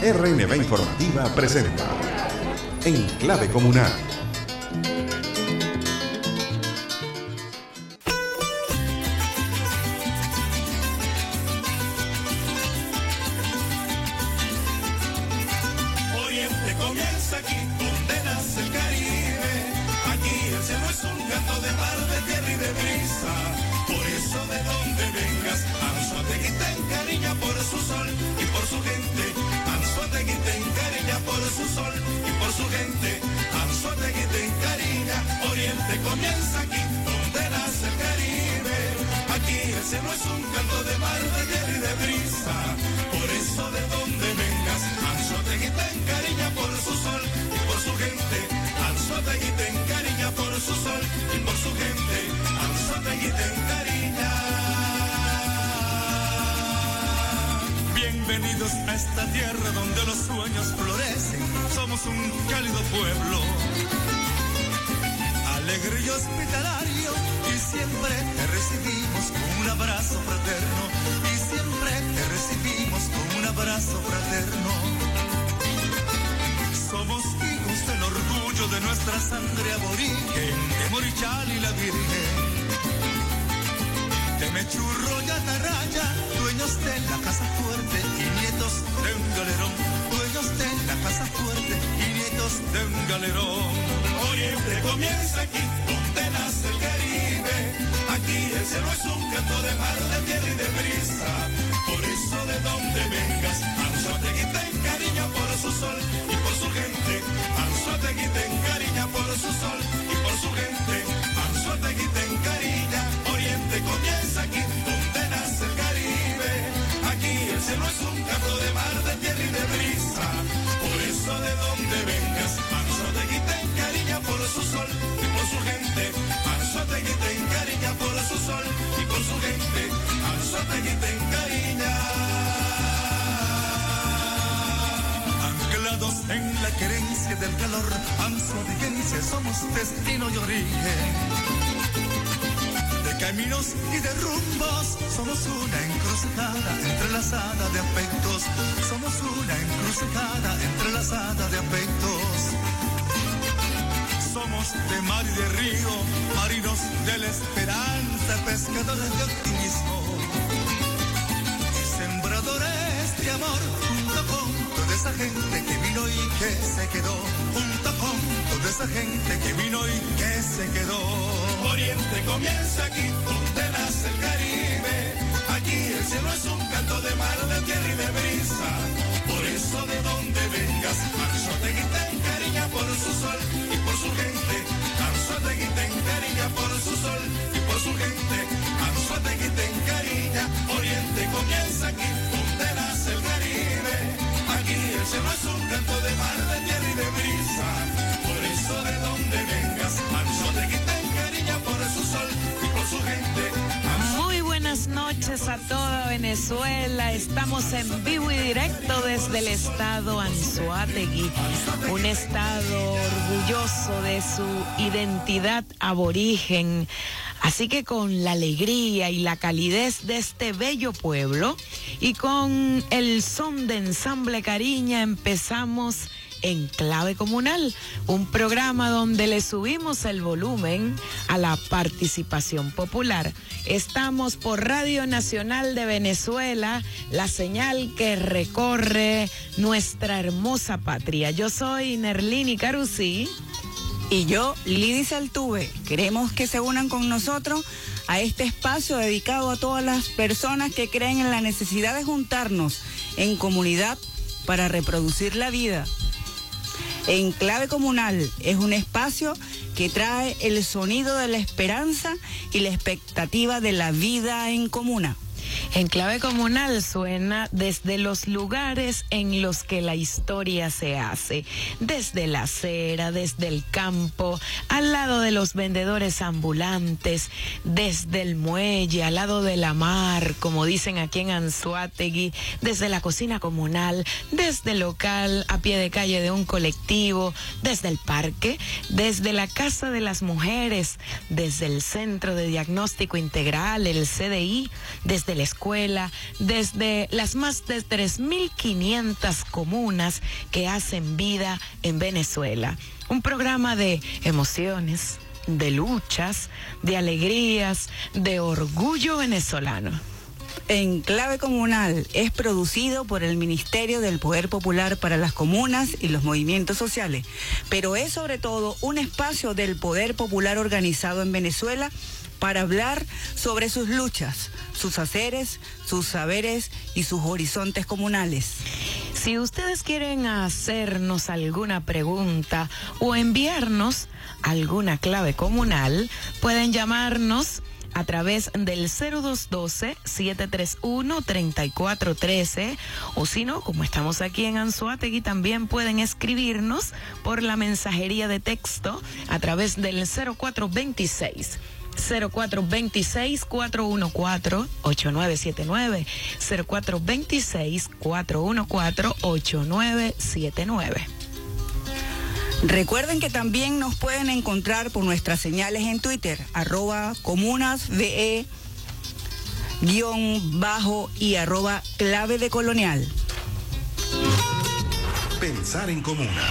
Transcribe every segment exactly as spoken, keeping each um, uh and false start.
R N V Informativa presenta En Clave Comunal. Oriente comienza aquí, donde nace el Caribe. Aquí el cielo es un canto de mar, de tierra y de brisa. Por eso de donde vengas, Anzoátegui te encariña por su sol y por su gente. Anzoátegui te encariña por su sol y por su gente. Anzoátegui te encariña. Oriente comienza aquí, donde nace el Caribe. Aquí el cielo es un canto de mar, de tierra y de brisa. Por eso de donde vengas, Anzoátegui te encariña por su sol y por su gente. Anzoátegui te encariña por su sol y por su gente. Anzoátegui te encariña. Bienvenidos a esta tierra donde los sueños florecen. Somos un cálido pueblo, alegre y hospitalario, y siempre te recibimos con un abrazo fraterno, y siempre te recibimos con un abrazo fraterno. Somos hijos del orgullo de nuestra sangre aborigen, de Morichal y la Virgen, de Mechurro y Atarraya, dueños de la casa fuerte y nietos de un galerón, dueños de la casa fuerte y nietos de un galerón. Oriente comienza aquí, donde nace el Caribe. Aquí el cielo es un canto de mar, de tierra y de brisa. Por eso de donde vengas, Anzoátegui te encariña por su sol y por su gente. Anzoátegui te encariña por su sol y por su gente. Anzoátegui te encariña. Oriente comienza aquí, donde nace el Caribe. Aquí el cielo es un canto de mar, de tierra y de brisa. Por eso de donde vengas, Anzoátegui te encariña por su sol y por su gente. Anzoátegui te encariña por su sol y por su gente. Anzoátegui te encariña. Anclados en la querencia del calor, anzoateguenses somos destino y origen. De caminos y de rumbos, somos una encrucijada entrelazada de afectos. Somos una encrucijada entrelazada de afectos. Somos de mar y de río, marinos de la esperanza, pescadores de optimismo, sembradores de amor, junto con toda esa gente que vino y que se quedó, junto con toda esa gente que vino y que se quedó. Oriente comienza aquí, donde nace el Caribe. Aquí el cielo es un canto de mar, de tierra y de brisa. Por eso de donde vengas, Anzoátegui te encariña por su sol y por su gente. Anzoátegui te encariña por su sol y por su gente. Anzoátegui te encariña. Oriente comienza aquí, donde nace el Caribe. Aquí el cielo es un canto de mar, de tierra y de brisa. Por eso de donde vengas, Anzoátegui te encariña por su sol y por su gente. Muy buenas noches a toda Venezuela. Estamos en vivo y directo desde el estado Anzoátegui, un estado orgulloso de su identidad aborigen. Así que con la alegría y la calidez de este bello pueblo y con el son de Ensamble Cariña empezamos En Clave Comunal, un programa donde le subimos el volumen a la participación popular. Estamos por Radio Nacional de Venezuela, la señal que recorre nuestra hermosa patria. Yo soy Nerlini Carusí. Y yo, Lidis Altuve. Queremos que se unan con nosotros a este espacio dedicado a todas las personas que creen en la necesidad de juntarnos en comunidad para reproducir la vida. En Clave Comunal es un espacio que trae el sonido de la esperanza y la expectativa de la vida en comuna. En Clave Comunal suena desde los lugares en los que la historia se hace, desde la acera, desde el campo, al lado de los vendedores ambulantes, desde el muelle, al lado de la mar, como dicen aquí en Anzoátegui, desde la cocina comunal, desde el local a pie de calle de un colectivo, desde el parque, desde la Casa de las Mujeres, desde el Centro de Diagnóstico Integral, el C D I, desde la escuela escuela desde las más de tres mil quinientas comunas que hacen vida en Venezuela. Un programa de emociones, de luchas, de alegrías, de orgullo venezolano. Enclave Comunal es producido por el Ministerio del Poder Popular para las Comunas y los Movimientos Sociales, pero es sobre todo un espacio del poder popular organizado en Venezuela para hablar sobre sus luchas, sus haceres, sus saberes y sus horizontes comunales. Si ustedes quieren hacernos alguna pregunta o enviarnos alguna clave comunal, pueden llamarnos a través del cero dos uno dos, siete tres uno, tres cuatro uno tres, o si no, como estamos aquí en Anzoátegui, también pueden escribirnos por la mensajería de texto a través del cero cuatro dos seis, cero cuatro dos seis, cuatro uno cuatro, ocho nueve siete nueve, cero cuatro dos seis, cuatro uno cuatro, ocho nueve siete nueve. Recuerden que también nos pueden encontrar por nuestras señales en Twitter, arroba comunasve, guión bajo y arroba clave de colonial. Pensar en comuna.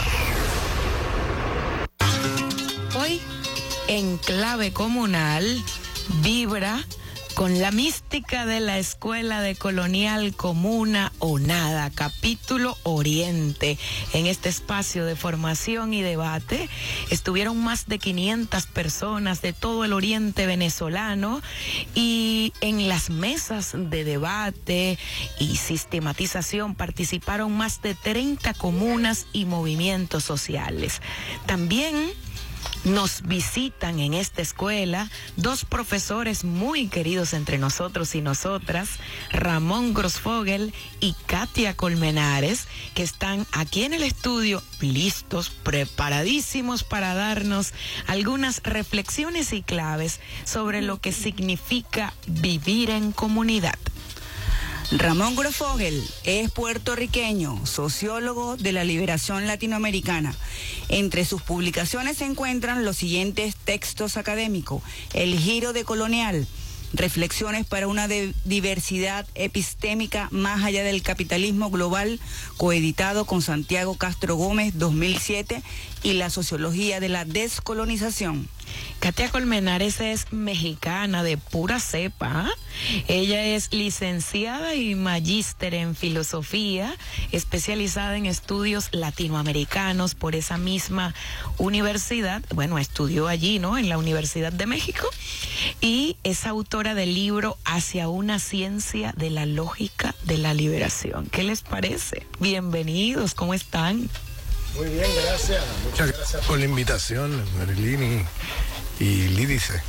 Hoy, en Clave Comunal, vibra con la mística de la Escuela de Colonial Comuna o Nada, capítulo Oriente. En este espacio de formación y debate estuvieron más de quinientas personas de todo el oriente venezolano, y en las mesas de debate y sistematización participaron más de treinta comunas y movimientos sociales. También nos visitan en esta escuela dos profesores muy queridos entre nosotros y nosotras, Ramón Grossfogel y Katia Colmenares, que están aquí en el estudio listos, preparadísimos para darnos algunas reflexiones y claves sobre lo que significa vivir en comunidad. Ramón Grossfogel es puertorriqueño, sociólogo de la liberación latinoamericana. Entre sus publicaciones se encuentran los siguientes textos académicos: El giro de colonial, reflexiones para una de diversidad epistémica más allá del capitalismo global, coeditado con Santiago Castro Gómez, dos mil siete, y la sociología de la descolonización. Katia Colmenares es mexicana de pura cepa. Ella es licenciada y magíster en filosofía, especializada en estudios latinoamericanos por esa misma universidad. Bueno, estudió allí, ¿no? En la Universidad de México. Y es autora del libro Hacia una ciencia de la lógica de la liberación. ¿Qué les parece? Bienvenidos, ¿cómo están? Muy bien, gracias. Muchas gracias por la invitación, Marilyn y, y Lídice.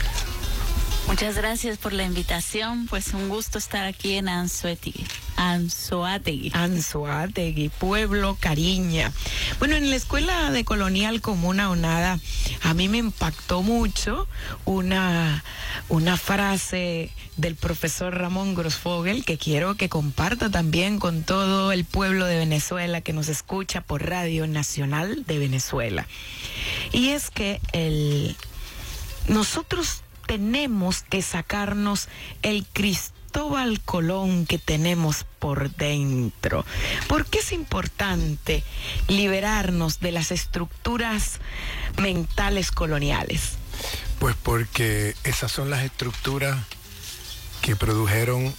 Muchas gracias por la invitación. Pues un gusto estar aquí en Anzoátegui. Anzoátegui. Anzoátegui, pueblo Cariña. Bueno, en la Escuela de Colonial Comuna o Nada, a mí me impactó mucho una, una frase del profesor Ramón Grossfogel, que quiero que comparta también con todo el pueblo de Venezuela que nos escucha por Radio Nacional de Venezuela. Y es que el, nosotros tenemos que sacarnos el Cristóbal Colón que tenemos por dentro. ¿Por qué es importante liberarnos de las estructuras mentales coloniales? Pues porque esas son las estructuras que produjeron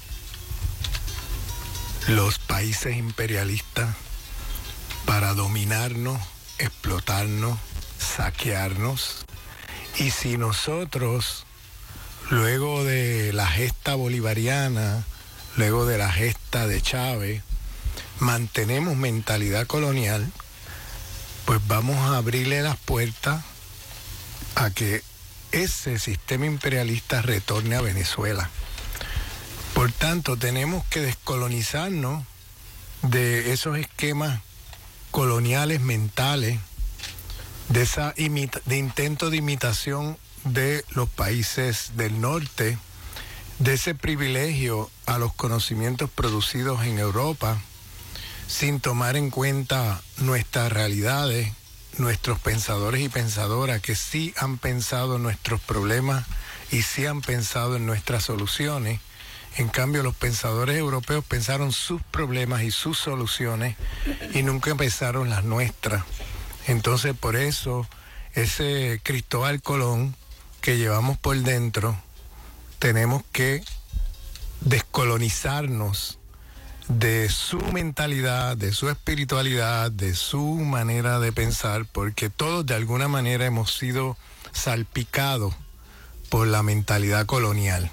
los países imperialistas para dominarnos, explotarnos, saquearnos. Y si nosotros, luego de la gesta bolivariana, luego de la gesta de Chávez, mantenemos mentalidad colonial, pues vamos a abrirle las puertas a que ese sistema imperialista retorne a Venezuela. Por tanto, tenemos que descolonizarnos de esos esquemas coloniales mentales, de esa imita- de intento de imitación de los países del norte, de ese privilegio a los conocimientos producidos en Europa, sin tomar en cuenta nuestras realidades, nuestros pensadores y pensadoras que sí han pensado en nuestros problemas y sí han pensado en nuestras soluciones, En cambio, los pensadores europeos pensaron sus problemas y sus soluciones y nunca pensaron las nuestras. Entonces, por eso, ese Cristóbal Colón que llevamos por dentro, tenemos que descolonizarnos de su mentalidad, de su espiritualidad, de su manera de pensar, porque todos de alguna manera hemos sido salpicados por la mentalidad colonial.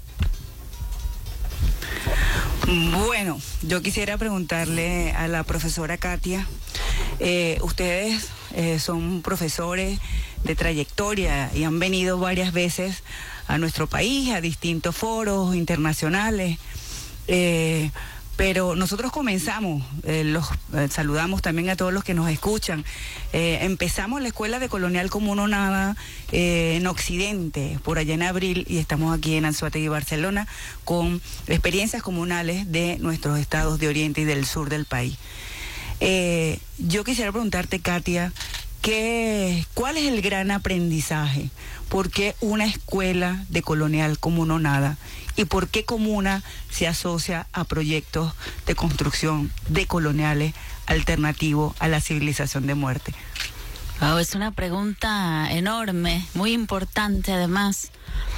Bueno, yo quisiera preguntarle a la profesora Katia, eh, ustedes eh, son profesores de trayectoria y han venido varias veces a nuestro país, a distintos foros internacionales, eh, pero nosotros comenzamos, eh, los eh, saludamos también a todos los que nos escuchan. Eh, empezamos la Escuela de Colonial como Uno Nada eh, en Occidente, por allá en abril, y estamos aquí en Anzoátegui, Barcelona, con experiencias comunales de nuestros estados de Oriente y del sur del país. Eh, yo quisiera preguntarte, Katia, ¿qué, ¿cuál es el gran aprendizaje? ¿Por qué una escuela de Colonial como Uno Nada? ¿Y por qué Comuna se asocia a proyectos de construcción decoloniales alternativos a la civilización de muerte? Oh, es una pregunta enorme, muy importante además.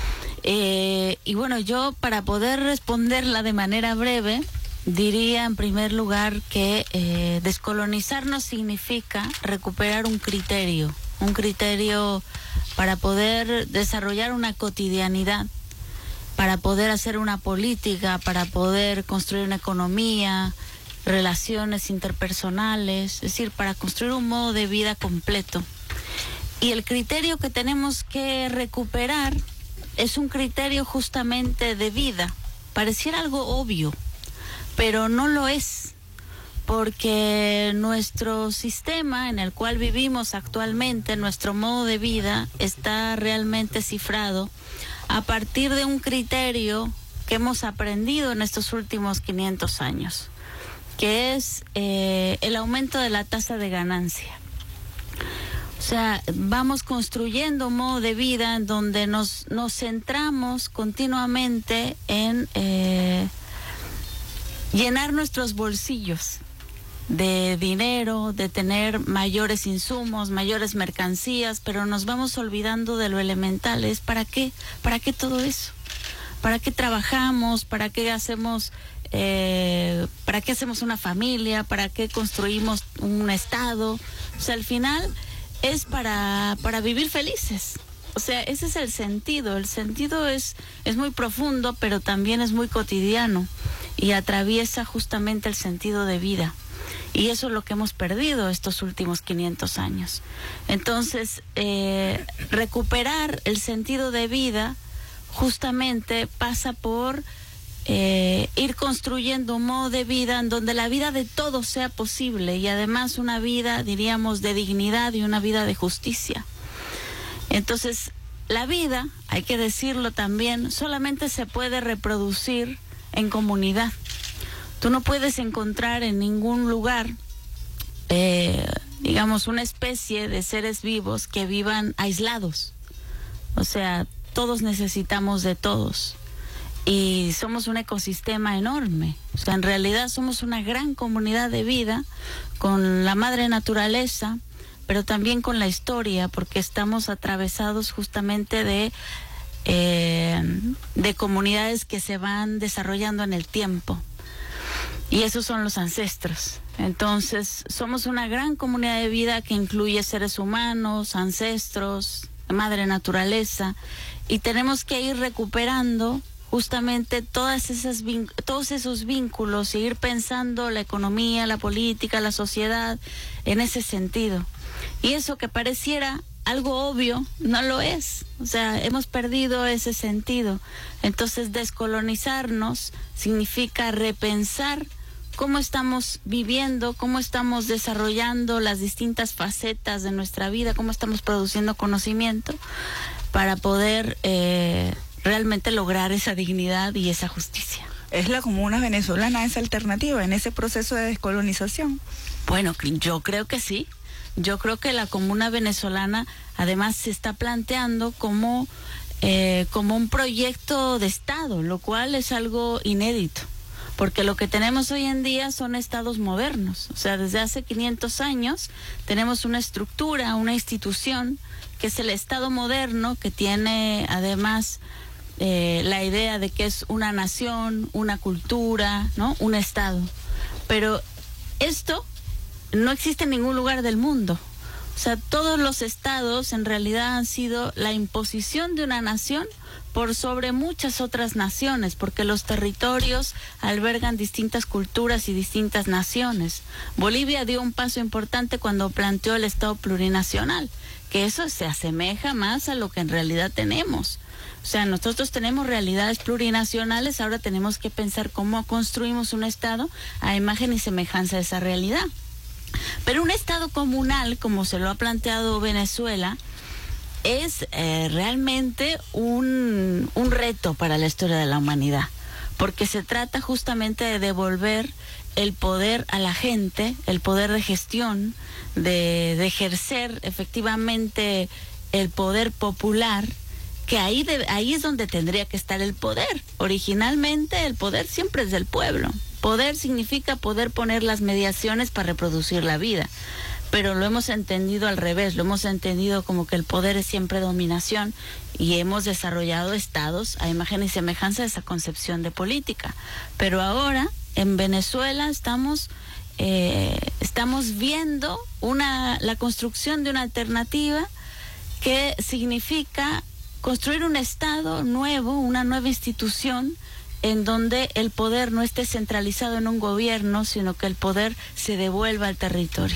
Eh, y bueno, yo para poder responderla de manera breve, diría en primer lugar que eh, descolonizarnos significa recuperar un criterio, un criterio para poder desarrollar una cotidianidad, para poder hacer una política, para poder construir una economía, relaciones interpersonales, es decir, para construir un modo de vida completo. Y el criterio que tenemos que recuperar es un criterio justamente de vida. Pareciera algo obvio, pero no lo es, porque nuestro sistema en el cual vivimos actualmente, nuestro modo de vida, está realmente cifrado a partir de un criterio que hemos aprendido en estos últimos quinientos años, que es eh, el aumento de la tasa de ganancia. O sea, vamos construyendo un modo de vida en donde nos, nos centramos continuamente en eh, llenar nuestros bolsillos de dinero, de tener mayores insumos, mayores mercancías, pero nos vamos olvidando de lo elemental. ¿Es para qué? ¿Para qué todo eso? ¿Para qué trabajamos? ¿Para qué hacemos, eh, para qué hacemos una familia? ¿Para qué construimos un estado? O sea, al final es para, para vivir felices. O sea, ese es el sentido. El sentido es, es muy profundo, pero también es muy cotidiano y atraviesa justamente el sentido de vida. Y eso es lo que hemos perdido estos últimos quinientos años. Entonces, eh, recuperar el sentido de vida justamente pasa por eh, ir construyendo un modo de vida en donde la vida de todos sea posible y además una vida, diríamos, de dignidad y una vida de justicia. Entonces, la vida, hay que decirlo también, solamente se puede reproducir en comunidad. Tú no puedes encontrar en ningún lugar, eh, digamos, una especie de seres vivos que vivan aislados. O sea, todos necesitamos de todos. Y somos un ecosistema enorme. O sea, en realidad somos una gran comunidad de vida con la madre naturaleza, pero también con la historia, porque estamos atravesados justamente de, eh, de comunidades que se van desarrollando en el tiempo. Y esos son los ancestros. Entonces, somos una gran comunidad de vida que incluye seres humanos, ancestros, madre naturaleza, y tenemos que ir recuperando justamente todas esas todos esos vínculos y ir pensando la economía, la política, la sociedad en ese sentido. Y eso que pareciera algo obvio, no lo es. O sea, hemos perdido ese sentido. Entonces, descolonizarnos significa repensar cómo estamos viviendo, cómo estamos desarrollando las distintas facetas de nuestra vida, cómo estamos produciendo conocimiento para poder eh, realmente lograr esa dignidad y esa justicia. ¿Es la comuna venezolana esa alternativa en ese proceso de descolonización? Bueno, yo creo que sí. Yo creo que la comuna venezolana además se está planteando como eh, como un proyecto de Estado, lo cual es algo inédito. Porque lo que tenemos hoy en día son estados modernos. O sea, desde hace quinientos años tenemos una estructura, una institución, que es el Estado moderno, que tiene además eh, la idea de que es una nación, una cultura, ¿no? Un Estado. Pero esto no existe en ningún lugar del mundo. O sea, todos los estados en realidad han sido la imposición de una nación por sobre muchas otras naciones, porque los territorios albergan distintas culturas y distintas naciones. Bolivia dio un paso importante cuando planteó el Estado plurinacional, que eso se asemeja más a lo que en realidad tenemos. O sea, nosotros tenemos realidades plurinacionales, ahora tenemos que pensar cómo construimos un Estado a imagen y semejanza de esa realidad. Pero un Estado comunal, como se lo ha planteado Venezuela, es eh, realmente un, un reto para la historia de la humanidad, porque se trata justamente de devolver el poder a la gente, el poder de gestión, de, de ejercer efectivamente el poder popular, que ahí, de, ahí es donde tendría que estar el poder. Originalmente el poder siempre es del pueblo. Poder significa poder poner las mediaciones para reproducir la vida. Pero lo hemos entendido al revés, lo hemos entendido como que el poder es siempre dominación y hemos desarrollado estados a imagen y semejanza de esa concepción de política. Pero ahora en Venezuela estamos, eh, estamos viendo una, la construcción de una alternativa que significa construir un estado nuevo, una nueva institución en donde el poder no esté centralizado en un gobierno, sino que el poder se devuelva al territorio.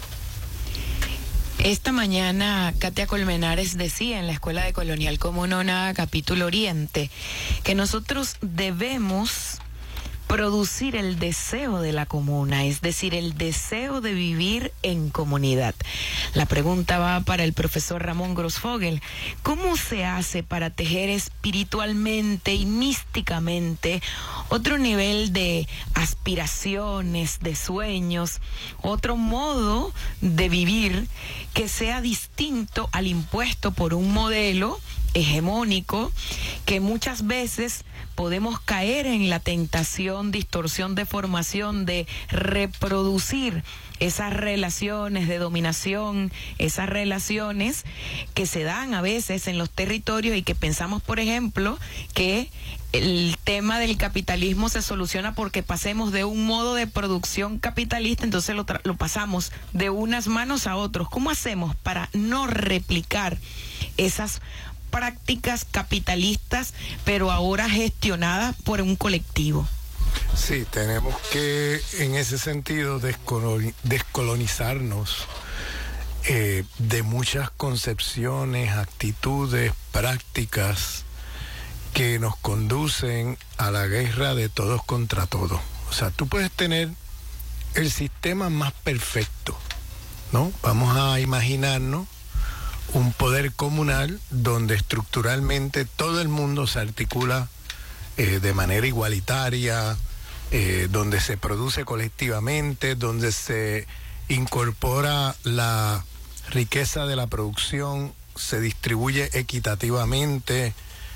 Esta mañana Katia Colmenares decía en la Escuela de Colonial Comunona, capítulo Oriente, que nosotros debemos producir el deseo de la comuna, es decir, el deseo de vivir en comunidad. La pregunta va para el profesor Ramón Grossfogel. ¿Cómo se hace para tejer espiritualmente y místicamente otro nivel de aspiraciones, de sueños, otro modo de vivir que sea distinto al impuesto por un modelo hegemónico que muchas veces podemos caer en la tentación, distorsión, deformación de reproducir esas relaciones de dominación, esas relaciones que se dan a veces en los territorios y que pensamos, por ejemplo, que el tema del capitalismo se soluciona porque pasemos de un modo de producción capitalista, entonces lo, lo pasamos de unas manos a otros. ¿Cómo hacemos para no replicar esas prácticas capitalistas, pero ahora gestionadas por un colectivo? Sí, tenemos que, en ese sentido, descoloni- descolonizarnos eh, de muchas concepciones, actitudes, prácticas que nos conducen a la guerra de todos contra todos. O sea, tú puedes tener el sistema más perfecto, ¿no? Vamos a imaginarnos un poder comunal donde estructuralmente todo el mundo se articula eh, de manera igualitaria, eh, donde se produce colectivamente, donde se incorpora la riqueza de la producción, se distribuye equitativamente.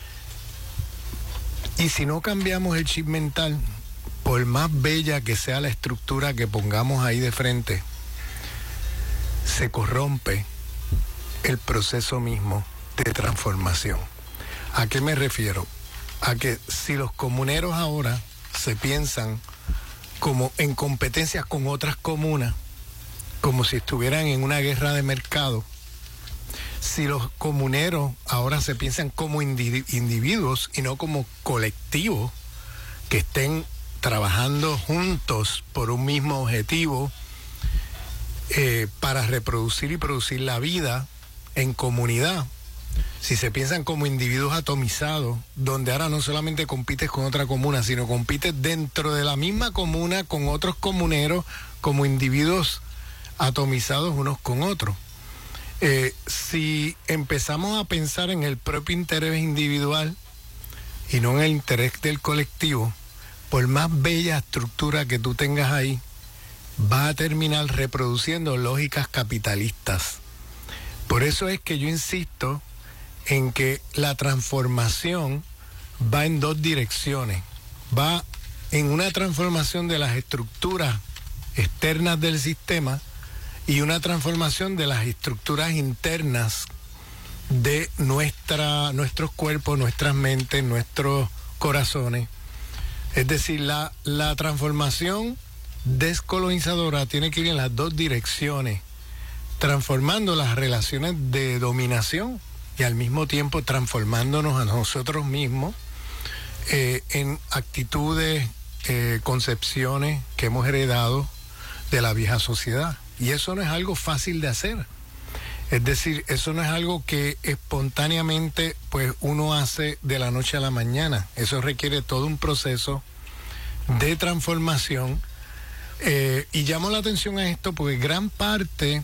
Y si no cambiamos el chip mental, por más bella que sea la estructura que pongamos ahí de frente, se corrompe el proceso mismo de transformación. ¿A qué me refiero? A que si los comuneros ahora se piensan como en competencias con otras comunas, como si estuvieran en una guerra de mercado, si los comuneros ahora se piensan como individuos y no como colectivos que estén trabajando juntos por un mismo objetivo eh, para reproducir y producir la vida en comunidad, si se piensan como individuos atomizados, donde ahora no solamente compites con otra comuna, sino compites dentro de la misma comuna con otros comuneros como individuos atomizados unos con otros. Eh, si empezamos a pensar en el propio interés individual y no en el interés del colectivo, por más bella estructura que tú tengas ahí, va a terminar reproduciendo lógicas capitalistas. Por eso es que yo insisto en que la transformación va en dos direcciones. Va en una transformación de las estructuras externas del sistema y una transformación de las estructuras internas de nuestra, nuestros cuerpos, nuestras mentes, nuestros corazones. Es decir, la, la transformación descolonizadora tiene que ir en las dos direcciones, transformando las relaciones de dominación y al mismo tiempo transformándonos a nosotros mismos eh, en actitudes, eh, concepciones que hemos heredado de la vieja sociedad. Y eso no es algo fácil de hacer. Es decir, eso no es algo que espontáneamente pues uno hace de la noche a la mañana. Eso requiere todo un proceso de transformación. Eh, y llamo la atención a esto porque gran parte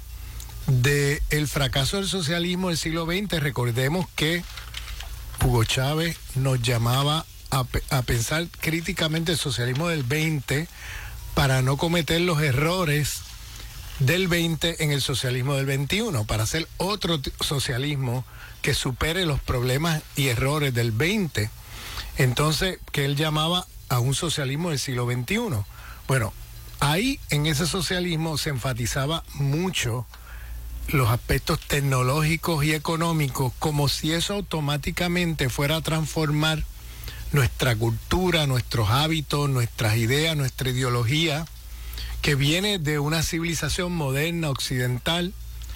del fracaso del socialismo del siglo veinte, recordemos que Hugo Chávez nos llamaba a, a pensar críticamente el socialismo del veinte para no cometer los errores del veinte en el socialismo del veintiuno, para hacer otro socialismo que supere los problemas y errores del veinte. Entonces, que él llamaba a un socialismo del siglo veintiuno. Bueno, ahí en ese socialismo se enfatizaba mucho los aspectos tecnológicos y económicos, como si eso automáticamente fuera a transformar nuestra cultura, nuestros hábitos, nuestras ideas, nuestra ideología, que viene de una civilización moderna, occidental,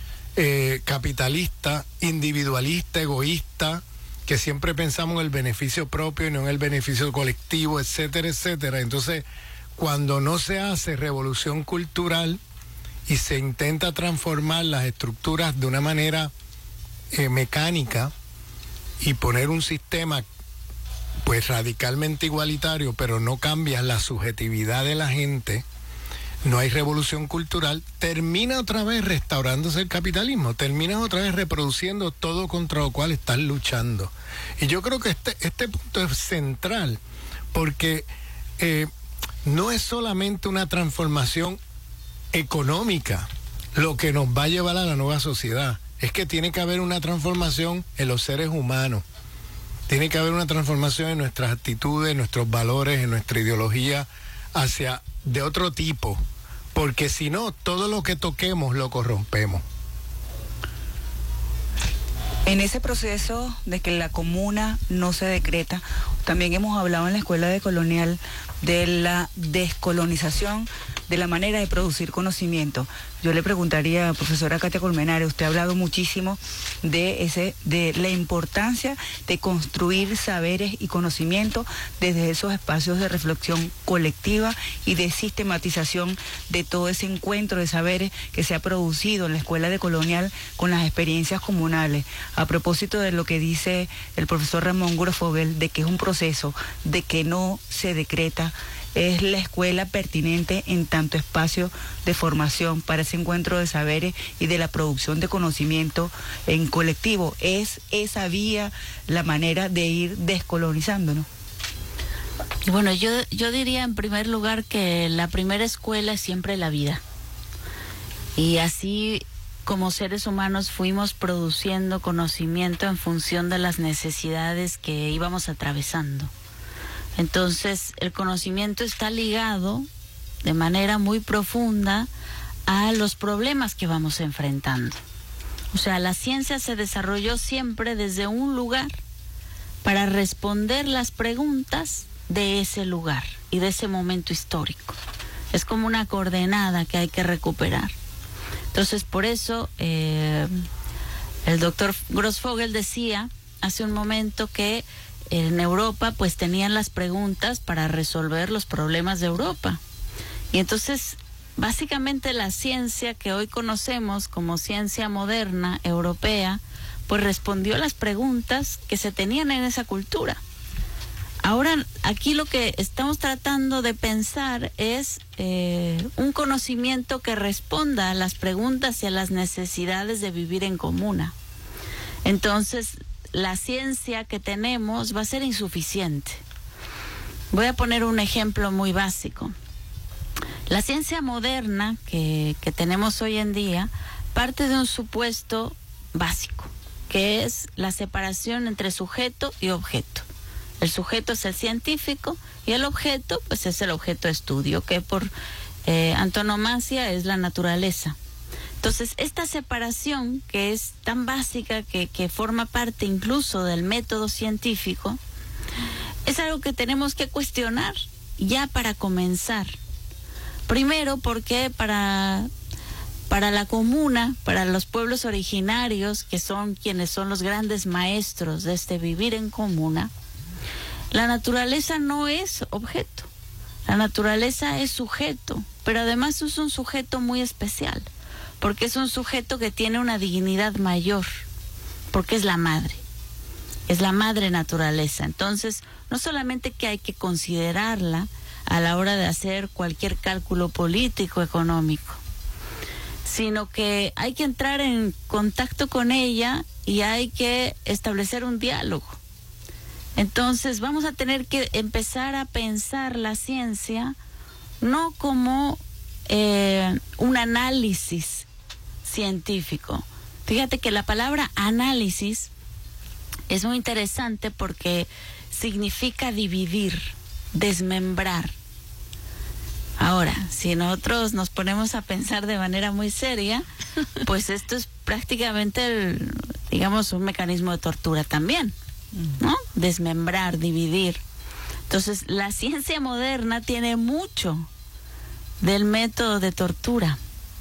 eh, capitalista, individualista, egoísta, que siempre pensamos en el beneficio propio y no en el beneficio colectivo, etcétera, etcétera. Entonces, cuando no se hace revolución cultural y se intenta transformar las estructuras de una manera eh, mecánica y poner un sistema pues radicalmente igualitario, pero no cambia la subjetividad de la gente, no hay revolución cultural, termina otra vez restaurándose el capitalismo, termina otra vez reproduciendo todo contra lo cual están luchando. Y yo creo que este, este punto es central, porque eh, no es solamente una transformación económica lo que nos va a llevar a la nueva sociedad, es que tiene que haber una transformación en los seres humanos, tiene que haber una transformación en nuestras actitudes, en nuestros valores, en nuestra ideología, hacia de otro tipo, porque si no, todo lo que toquemos lo corrompemos. En ese proceso de que la comuna no se decreta, también hemos hablado en la Escuela de Colonial de la descolonización, de la manera de producir conocimiento. Yo le preguntaría, profesora Katia Colmenares, usted ha hablado muchísimo de ese, de la importancia de construir saberes y conocimiento desde esos espacios de reflexión colectiva y de sistematización de todo ese encuentro de saberes que se ha producido en la Escuela de Colonial con las experiencias comunales. A propósito de lo que dice el profesor Ramón Grosfoguel, de que es un proceso, de que no se decreta, es la escuela pertinente en tanto espacio de formación para ese encuentro de saberes y de la producción de conocimiento en colectivo. Es esa vía la manera de ir descolonizándonos. Bueno, yo, yo diría en primer lugar que la primera escuela es siempre la vida. Y así como seres humanos fuimos produciendo conocimiento en función de las necesidades que íbamos atravesando. Entonces, el conocimiento está ligado de manera muy profunda a los problemas que vamos enfrentando. O sea, la ciencia se desarrolló siempre desde un lugar para responder las preguntas de ese lugar y de ese momento histórico. Es como una coordenada que hay que recuperar. Entonces, por eso, eh, el doctor Grosfoguel decía hace un momento que en Europa pues tenían las preguntas para resolver los problemas de Europa. Y entonces básicamente la ciencia que hoy conocemos como ciencia moderna europea pues respondió a las preguntas que se tenían en esa cultura. Ahora aquí lo que estamos tratando de pensar es eh, un conocimiento que responda a las preguntas y a las necesidades de vivir en comuna. Entonces la ciencia que tenemos va a ser insuficiente. Voy a poner un ejemplo muy básico. La ciencia moderna que, que tenemos hoy en día parte de un supuesto básico. que es la separación entre sujeto y objeto. El sujeto es el científico y el objeto pues es el objeto de estudio, que por eh, antonomasia es la naturaleza. Entonces, esta separación, que es tan básica, que, que forma parte incluso del método científico, es algo que tenemos que cuestionar ya para comenzar. Primero, porque para, para la comuna, para los pueblos originarios, que son quienes son los grandes maestros de este vivir en comuna, la naturaleza no es objeto. La naturaleza es sujeto, pero además es un sujeto muy especial, porque es un sujeto que tiene una dignidad mayor, porque es la madre, es la madre naturaleza. Entonces, no solamente que hay que considerarla a la hora de hacer cualquier cálculo político, económico, sino que hay que entrar en contacto con ella y hay que establecer un diálogo. Entonces, vamos a tener que empezar a pensar la ciencia no como eh, un análisis científico. Fíjate que la palabra análisis es muy interesante porque significa dividir, desmembrar. Ahora, si nosotros nos ponemos a pensar de manera muy seria, pues esto es prácticamente, el, digamos, un mecanismo de tortura también, ¿no? Desmembrar, dividir. Entonces, la ciencia moderna tiene mucho del método de tortura.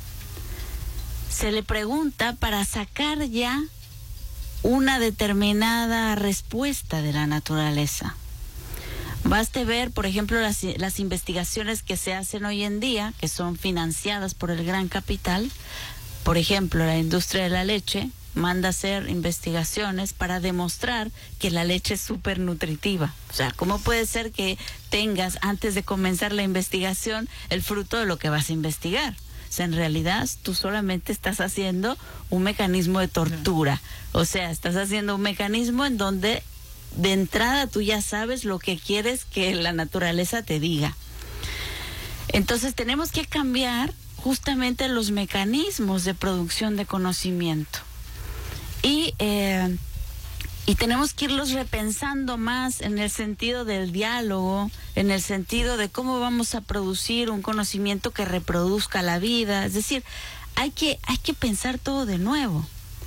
Se le pregunta para sacar ya una determinada respuesta de la naturaleza. Baste ver, por ejemplo, las, las investigaciones que se hacen hoy en día, que son financiadas por el gran capital. Por ejemplo, la industria de la leche manda a hacer investigaciones para demostrar que la leche es súper nutritiva. O sea, ¿cómo puede ser que tengas, antes de comenzar la investigación, el fruto de lo que vas a investigar? O sea, en realidad tú solamente estás haciendo un mecanismo de tortura. O sea, estás haciendo un mecanismo en donde de entrada tú ya sabes lo que quieres que la naturaleza te diga. Entonces tenemos que cambiar justamente los mecanismos de producción de conocimiento. Y, eh, y tenemos que irlos repensando más en el sentido del diálogo, en el sentido de cómo vamos a producir un conocimiento que reproduzca la vida. Es decir, hay que, hay que pensar todo de nuevo.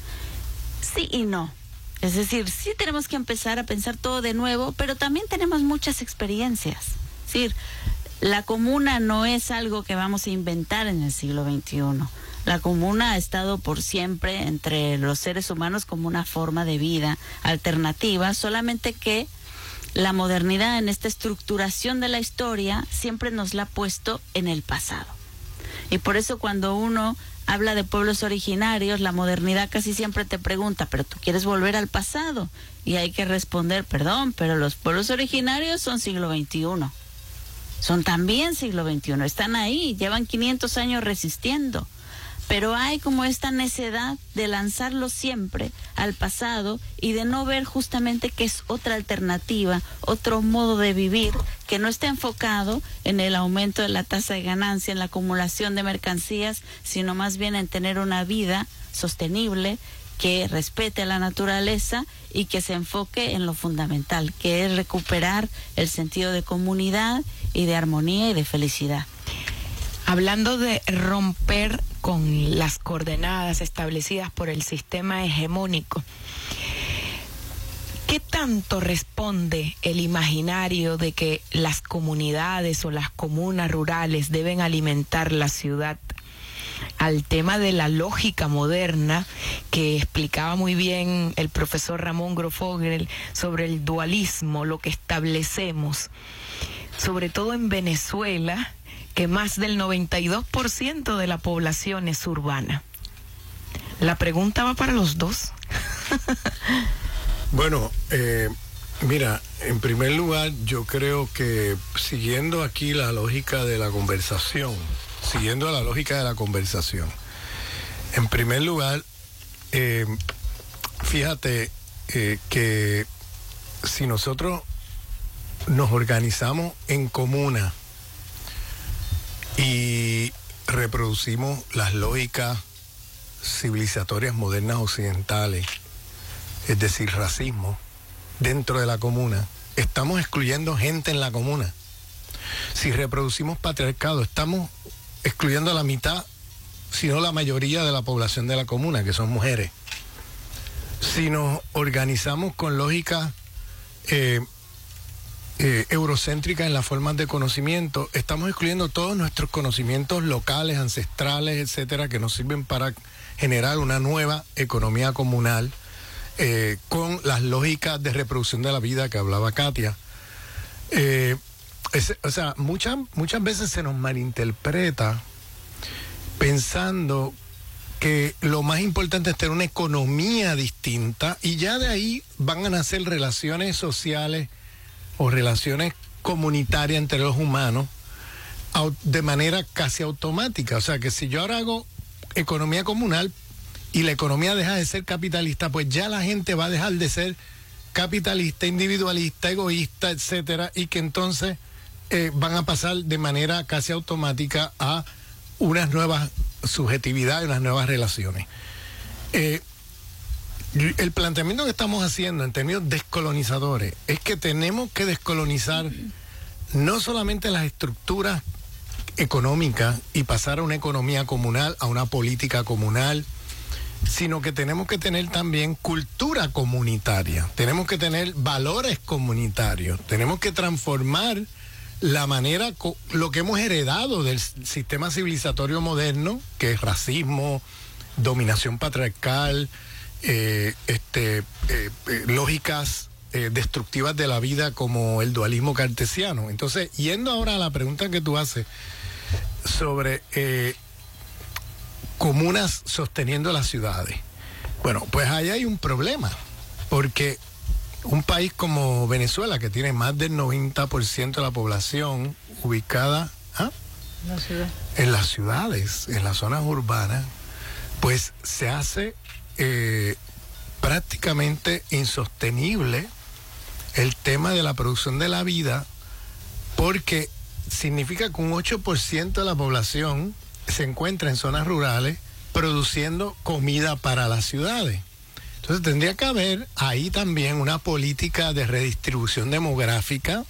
Sí y no. Es decir, sí tenemos que empezar a pensar todo de nuevo, pero también tenemos muchas experiencias. Es decir, la comuna no es algo que vamos a inventar en el siglo veintiuno. La comuna ha estado por siempre entre los seres humanos como una forma de vida alternativa, solamente que la modernidad en esta estructuración de la historia siempre nos la ha puesto en el pasado. Y por eso cuando uno habla de pueblos originarios, la modernidad casi siempre te pregunta, ¿pero tú quieres volver al pasado? Y hay que responder, perdón, pero los pueblos originarios son siglo veintiuno. Son también siglo veintiuno, están ahí, llevan quinientos años resistiendo. Pero hay como esta necedad de lanzarlo siempre al pasado y de no ver justamente que es otra alternativa, otro modo de vivir que no está enfocado en el aumento de la tasa de ganancia, en la acumulación de mercancías, sino más bien en tener una vida sostenible que respete a la naturaleza y que se enfoque en lo fundamental, que es recuperar el sentido de comunidad y de armonía y de felicidad. Hablando de romper con las coordenadas establecidas por el sistema hegemónico, ¿qué tanto responde el imaginario de que las comunidades o las comunas rurales deben alimentar la ciudad al tema de la lógica moderna que explicaba muy bien el profesor Ramón Grofogel sobre el dualismo, lo que establecemos, sobre todo en Venezuela, que más del noventa y dos por ciento de la población es urbana? La pregunta va para los dos. Bueno, eh, mira, en primer lugar, yo creo que siguiendo aquí la lógica de la conversación, siguiendo la lógica de la conversación, en primer lugar, eh, fíjate eh, que si nosotros nos organizamos en comuna y reproducimos las lógicas civilizatorias modernas occidentales es decir, racismo, dentro de la comuna, estamos excluyendo gente en la comuna. Si reproducimos patriarcado, estamos excluyendo a la mitad, si no la mayoría de la población de la comuna, que son mujeres. Si nos organizamos con lógica eh, eh, eurocéntrica en las formas de conocimiento, estamos excluyendo todos nuestros conocimientos locales, ancestrales, etcétera, que nos sirven para generar una nueva economía comunal eh, con las lógicas de reproducción de la vida que hablaba Katia. Eh, es, o sea, muchas, muchas veces se nos malinterpreta pensando que lo más importante es tener una economía distinta y ya de ahí van a nacer relaciones sociales o relaciones comunitarias entre los humanos de manera casi automática. O sea, que si yo ahora hago economía comunal y la economía deja de ser capitalista, pues ya la gente va a dejar de ser capitalista, individualista, egoísta, etcétera, y que entonces eh, van a pasar de manera casi automática a unas nuevas subjetividades, unas nuevas relaciones. Eh, el planteamiento que estamos haciendo en términos descolonizadores es que tenemos que descolonizar no solamente las estructuras económicas y pasar a una economía comunal, a una política comunal, sino que tenemos que tener también cultura comunitaria, tenemos que tener valores comunitarios, tenemos que transformar la manera, lo que hemos heredado del sistema civilizatorio moderno, que es racismo, dominación patriarcal, eh, este, eh, eh, lógicas eh, destructivas de la vida como el dualismo cartesiano. Entonces, yendo ahora a la pregunta que tú haces sobre eh, comunas sosteniendo las ciudades. Bueno, pues ahí hay un problema, porque un país como Venezuela, que tiene más del noventa por ciento de la población ubicada ¿ah? La ciudad. en las ciudades, en las zonas urbanas, pues se hace eh, prácticamente insostenible el tema de la producción de la vida, porque significa que un ocho por ciento de la población se encuentra en zonas rurales produciendo comida para las ciudades. Entonces tendría que haber ahí también una política de redistribución demográfica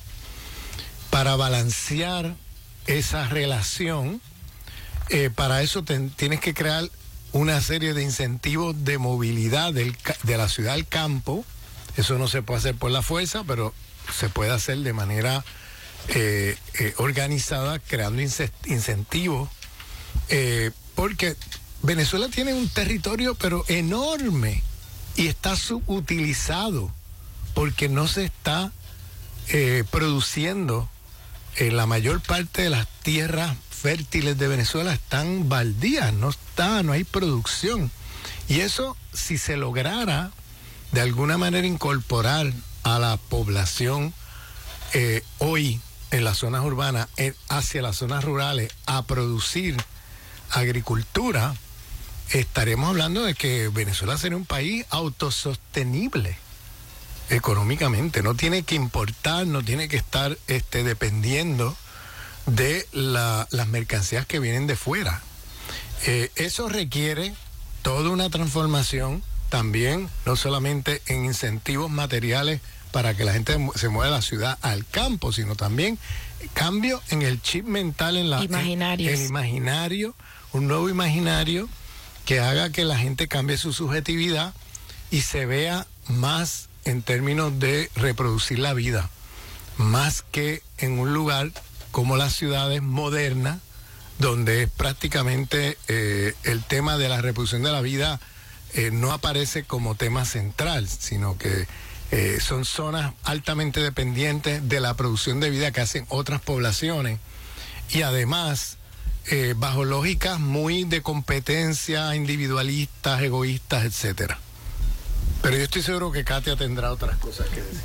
para balancear esa relación. Eh, para eso ten, tienes que crear una serie de incentivos de movilidad del, de la ciudad al campo. Eso no se puede hacer por la fuerza, pero se puede hacer de manera eh, eh, organizada, creando incentivos. Eh, porque Venezuela tiene un territorio pero enorme y está subutilizado porque no se está eh, produciendo. Eh, la mayor parte de las tierras fértiles de Venezuela están baldías, no está, no hay producción. Y eso, si se lograra de alguna manera incorporar a la población eh, hoy en las zonas urbanas eh, hacia las zonas rurales a producir agricultura, estaremos hablando de que Venezuela sería un país autosostenible económicamente. No tiene que importar, no tiene que estar este, dependiendo de la, las mercancías que vienen de fuera. Eh, eso requiere toda una transformación también, no solamente en incentivos materiales para que la gente se mueva de la ciudad al campo, sino también cambio en el chip mental, en la Imaginarios. En, el imaginario, un nuevo imaginario que haga que la gente cambie su subjetividad y se vea más en términos de reproducir la vida, más que en un lugar como las ciudades modernas, donde es prácticamente eh, el tema de la reproducción de la vida eh, no aparece como tema central, sino que eh, son zonas altamente dependientes de la producción de vida que hacen otras poblaciones, y además eh, bajo lógicas muy de competencia, individualistas, egoístas, etcétera. Pero yo estoy seguro que Katia tendrá otras cosas que decir.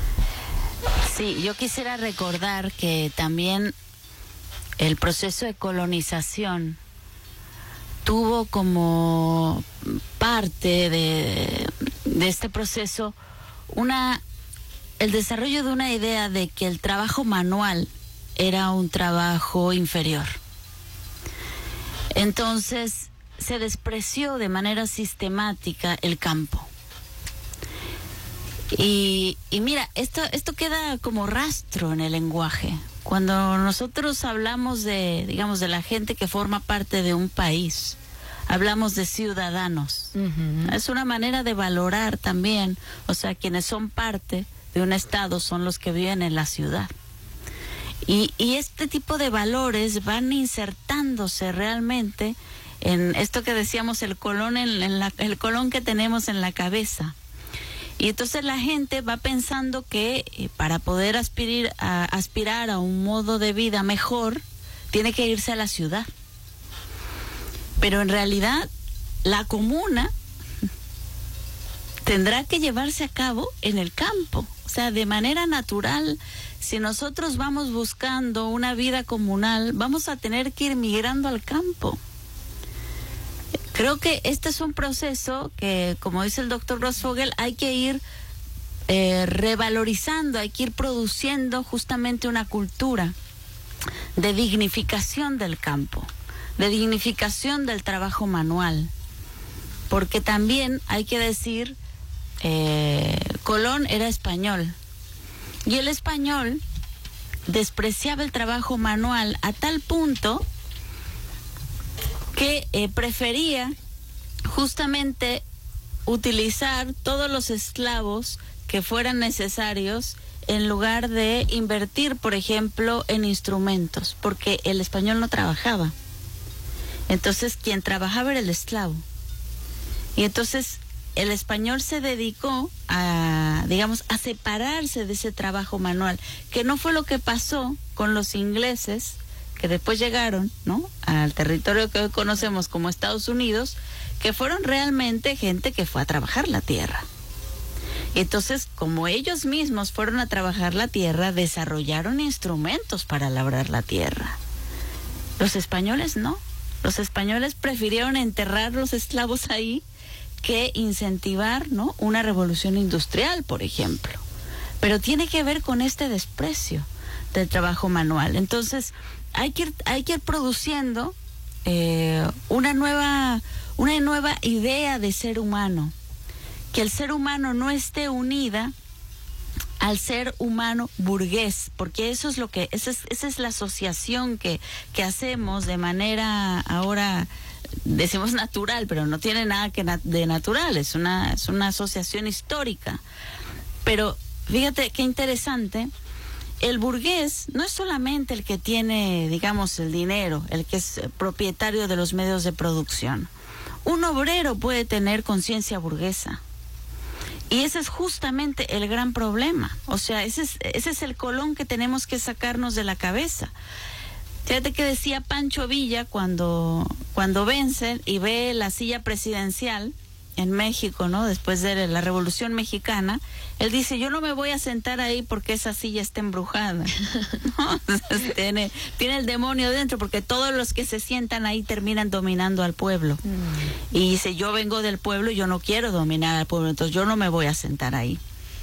Sí, yo quisiera recordar que también el proceso de colonización tuvo como parte de, de este proceso una el desarrollo de una idea de que el trabajo manual era un trabajo inferior. Entonces se despreció de manera sistemática el campo. Y, y mira, esto, esto queda como rastro en el lenguaje. Cuando nosotros hablamos de, digamos, de la gente que forma parte de un país, hablamos de ciudadanos. Uh-huh. Es una manera de valorar también, o sea, quienes son parte de un estado son los que viven en la ciudad. Y, y este tipo de valores van insertándose realmente en esto que decíamos, el colón, en, en la, el colón que tenemos en la cabeza. Y entonces la gente va pensando que eh, para poder aspirar a, aspirar a un modo de vida mejor, tiene que irse a la ciudad. Pero en realidad, la comuna tendrá que llevarse a cabo en el campo. O sea, de manera natural, si nosotros vamos buscando una vida comunal, vamos a tener que ir migrando al campo. Creo que este es un proceso que, como dice el doctor Grossfogel, hay que ir eh, revalorizando, hay que ir produciendo justamente una cultura de dignificación del campo, de dignificación del trabajo manual. Porque también hay que decir, eh, Colón era español, y el español despreciaba el trabajo manual a tal punto que eh, prefería justamente utilizar todos los esclavos que fueran necesarios en lugar de invertir, por ejemplo, en instrumentos, porque el español no trabajaba. Entonces, quien trabajaba era el esclavo. Y entonces, el español se dedicó a, digamos, a separarse de ese trabajo manual, que no fue lo que pasó con los ingleses, que después llegaron, ¿no?, al territorio que hoy conocemos como Estados Unidos, que fueron realmente gente que fue a trabajar la tierra. Entonces, como ellos mismos fueron a trabajar la tierra, desarrollaron instrumentos para labrar la tierra. Los españoles no. Los españoles prefirieron enterrar los esclavos ahí que incentivar, ¿no?, una revolución industrial, por ejemplo. Pero tiene que ver con este desprecio del trabajo manual. Entonces, hay que ir, hay que ir produciendo eh, una nueva, una nueva idea de ser humano. Que el ser humano no esté unida al ser humano burgués, porque eso es lo que, esa es, esa es la asociación que, que hacemos de manera, ahora decimos natural, pero no tiene nada que na- de natural, es una, es una asociación histórica. Pero fíjate qué interesante, el burgués no es solamente el que tiene, digamos, el dinero, el que es propietario de los medios de producción. Un obrero puede tener conciencia burguesa. Y ese es justamente el gran problema. O sea, ese es, ese es el colón que tenemos que sacarnos de la cabeza. Fíjate que decía Pancho Villa cuando, cuando vence y ve la silla presidencial en México, ¿no?, después de la Revolución Mexicana, él dice, yo no me voy a sentar ahí porque esa silla está embrujada, ¿no? tiene, tiene el demonio dentro, porque todos los que se sientan ahí terminan dominando al pueblo. Mm. Y dice, yo vengo del pueblo y yo no quiero dominar al pueblo, entonces yo no me voy a sentar ahí.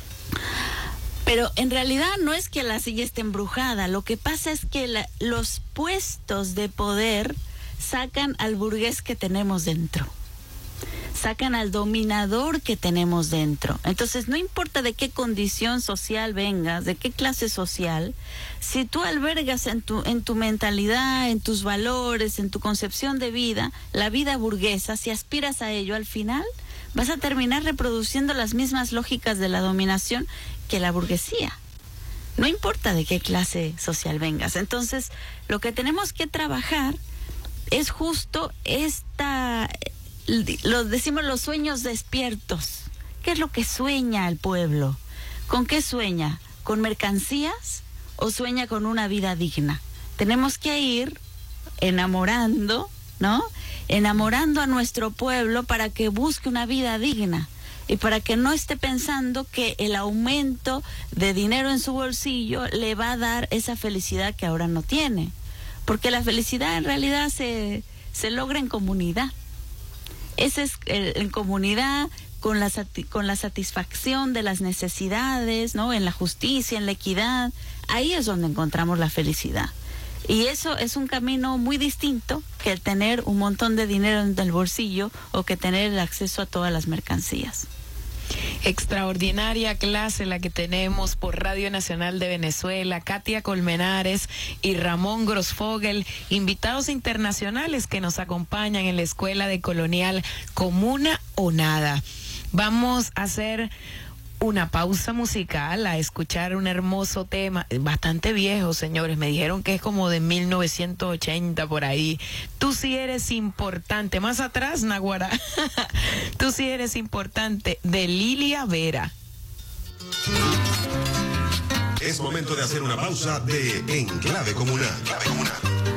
Pero en realidad no es que la silla esté embrujada, lo que pasa es que la, los puestos de poder sacan al burgués que tenemos dentro. Sacan al dominador que tenemos dentro. Entonces, no importa de qué condición social vengas, de qué clase social, si tú albergas en tu, en tu mentalidad, en tus valores, en tu concepción de vida, la vida burguesa, si aspiras a ello, al final vas a terminar reproduciendo las mismas lógicas de la dominación que la burguesía. No importa de qué clase social vengas. Entonces, lo que tenemos que trabajar es justo esta... Los decimos los sueños despiertos. ¿Qué es lo que sueña el pueblo? ¿Con qué sueña? ¿Con mercancías o sueña con una vida digna? Tenemos que ir enamorando, ¿no? Enamorando a nuestro pueblo para que busque una vida digna y para que no esté pensando que el aumento de dinero en su bolsillo le va a dar esa felicidad que ahora no tiene. Porque la felicidad en realidad se, se logra en comunidad. Ese es el, en comunidad, con la, con la satisfacción de las necesidades, ¿no?, en la justicia, en la equidad. Ahí es donde encontramos la felicidad. Y eso es un camino muy distinto que el tener un montón de dinero en el bolsillo o que tener el acceso a todas las mercancías. Extraordinaria clase la que tenemos por Radio Nacional de Venezuela. Katia Colmenares y Ramón Grosfogel, invitados internacionales que nos acompañan en la Escuela de Colonial Comuna o Nada. Vamos a hacer una pausa musical, a escuchar un hermoso tema, bastante viejo, señores, me dijeron que es como de mil novecientos ochenta por ahí. Tú sí eres importante, más atrás, Naguará. Tú sí eres importante, de Lilia Vera. Es momento de hacer una pausa de En Clave Comunal. Clave Comunal.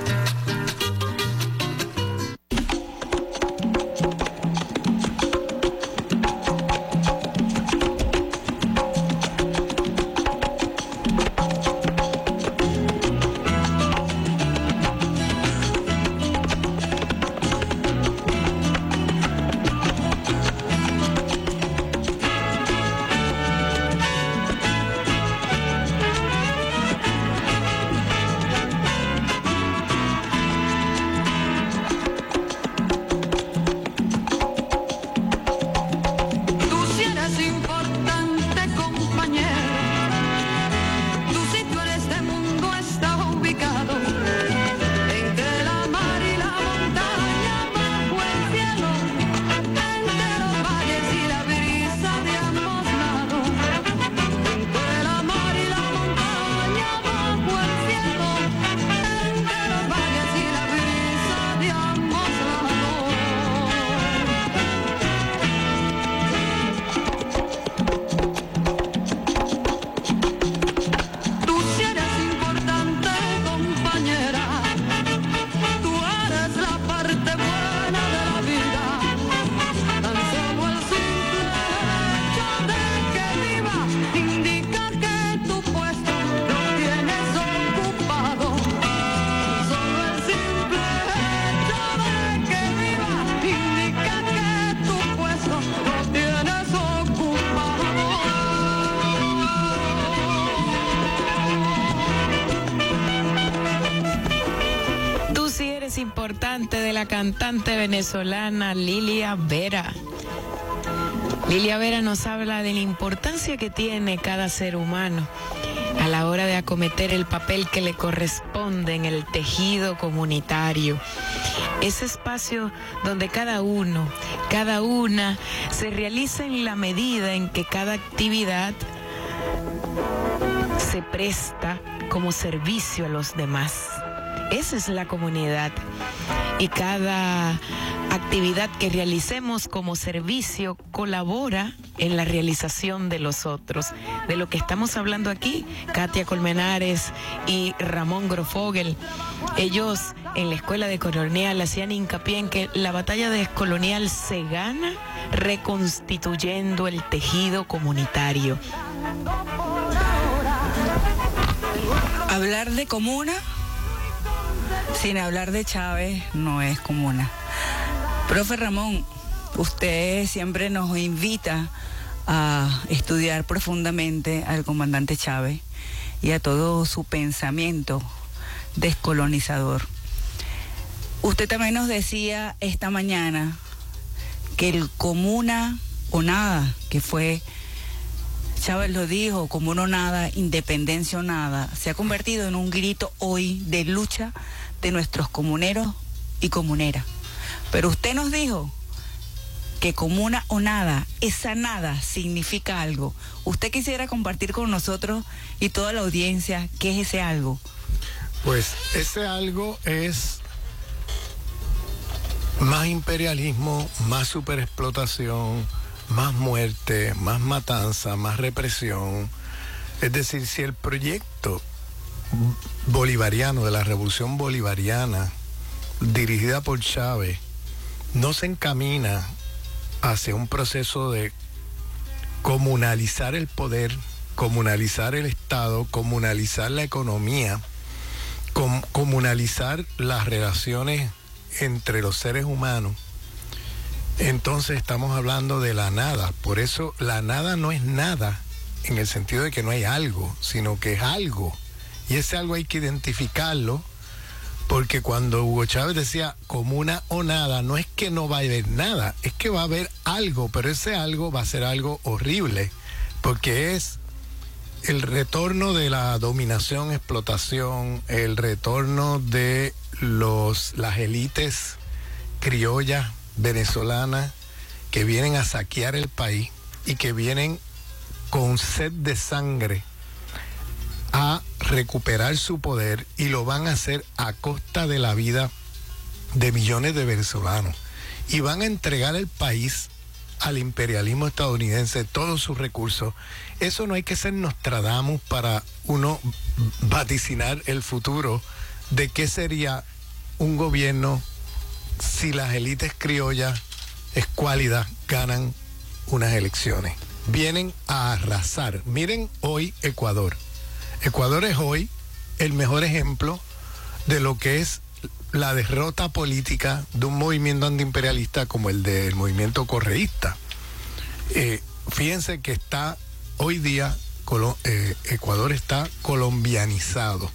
Importante de la cantante venezolana Lilia Vera. Lilia Vera nos habla de la importancia que tiene cada ser humano a la hora de acometer el papel que le corresponde en el tejido comunitario. Ese espacio donde cada uno, cada una se realiza en la medida en que cada actividad se presta como servicio a los demás. Esa es la comunidad, y cada actividad que realicemos como servicio colabora en la realización de los otros. De lo que estamos hablando aquí, Katia Colmenares y Ramón Grosfogel, ellos en la Escuela de Colonial hacían hincapié en que la batalla descolonial se gana reconstituyendo el tejido comunitario. Hablar de comuna sin hablar de Chávez no es comuna. Profe Ramón, usted siempre nos invita a estudiar profundamente al comandante Chávez y a todo su pensamiento descolonizador. Usted también nos decía esta mañana que el comuna o nada, que fue, Chávez lo dijo, comuna o nada, independencia o nada, se ha convertido en un grito hoy de lucha de nuestros comuneros y comuneras. Pero usted nos dijo que comuna o nada, esa nada significa algo. ¿Usted quisiera compartir con nosotros y toda la audiencia qué es ese algo? Pues ese algo es más imperialismo, más superexplotación, más muerte, más matanza, más represión. Es decir, si el proyecto bolivariano de la revolución bolivariana dirigida por Chávez no se encamina hacia un proceso de comunalizar el poder, comunalizar el Estado, comunalizar la economía, com- comunalizar las relaciones entre los seres humanos, entonces estamos hablando de la nada. Por eso la nada no es nada en el sentido de que no hay algo, sino que es algo. Y ese algo hay que identificarlo Porque cuando Hugo Chávez decía comuna o nada, no es que no va a haber nada, es que va a haber algo, pero ese algo va a ser algo horrible, porque es el retorno de la dominación, explotación, el retorno de los, las élites criollas venezolanas que vienen a saquear el país y que vienen con sed de sangre a recuperar su poder, y lo van a hacer a costa de la vida de millones de venezolanos, y van a entregar el país al imperialismo estadounidense, todos sus recursos. Eso no hay que ser Nostradamus para uno vaticinar el futuro de qué sería un gobierno si las élites criollas escuálidas ganan unas elecciones. Vienen a arrasar. Miren hoy Ecuador. Ecuador es hoy el mejor ejemplo de lo que es la derrota política de un movimiento antiimperialista como el del movimiento correísta. Eh, fíjense que está hoy día, Colo- eh, Ecuador está colombianizado.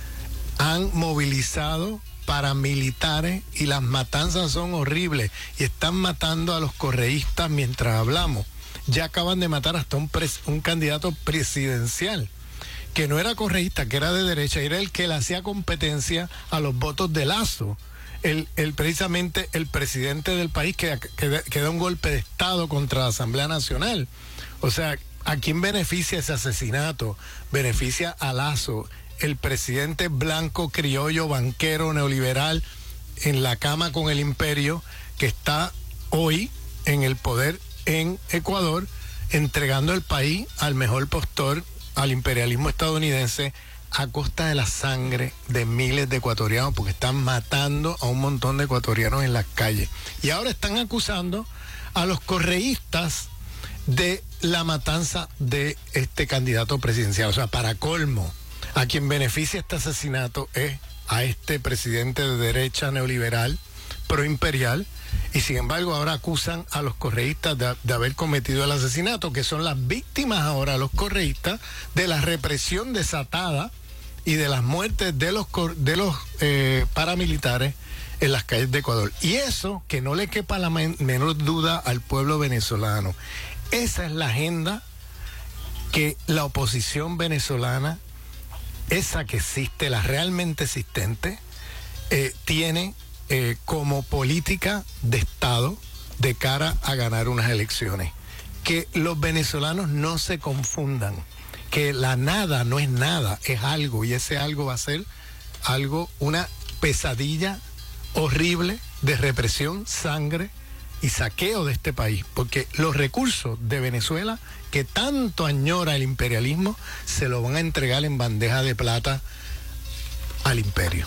Han movilizado paramilitares y las matanzas son horribles y están matando a los correístas mientras hablamos. Ya acaban de matar hasta un, pres- un candidato presidencial que no era correísta, que era de derecha, era el que le hacía competencia a los votos de Lazo. El, el, precisamente el presidente del país que, que, que da un golpe de Estado contra la Asamblea Nacional. O sea, ¿a quién beneficia ese asesinato? Beneficia a Lazo, el presidente blanco, criollo, banquero, neoliberal, en la cama con el imperio, que está hoy en el poder en Ecuador, entregando el país al mejor postor, al imperialismo estadounidense, a costa de la sangre de miles de ecuatorianos, porque están matando a un montón de ecuatorianos en las calles. Y ahora están acusando a los correístas de la matanza de este candidato presidencial. O sea, para colmo, a quien beneficia este asesinato es a este presidente de derecha neoliberal, proimperial, y sin embargo ahora acusan a los correístas de, de haber cometido el asesinato, que son las víctimas ahora, los correístas, de la represión desatada y de las muertes de los, de los eh, paramilitares en las calles de Ecuador. Y eso, que no le quepa la men menor duda al pueblo venezolano, esa es la agenda que la oposición venezolana, esa que existe, la realmente existente, eh, tiene eh, como política de Estado de cara a ganar unas elecciones. Que los venezolanos no se confundan, que la nada no es nada, es algo, y ese algo va a ser algo, una pesadilla horrible de represión, sangre y saqueo de este país, porque los recursos de Venezuela que tanto añora el imperialismo se lo van a entregar en bandeja de plata al imperio.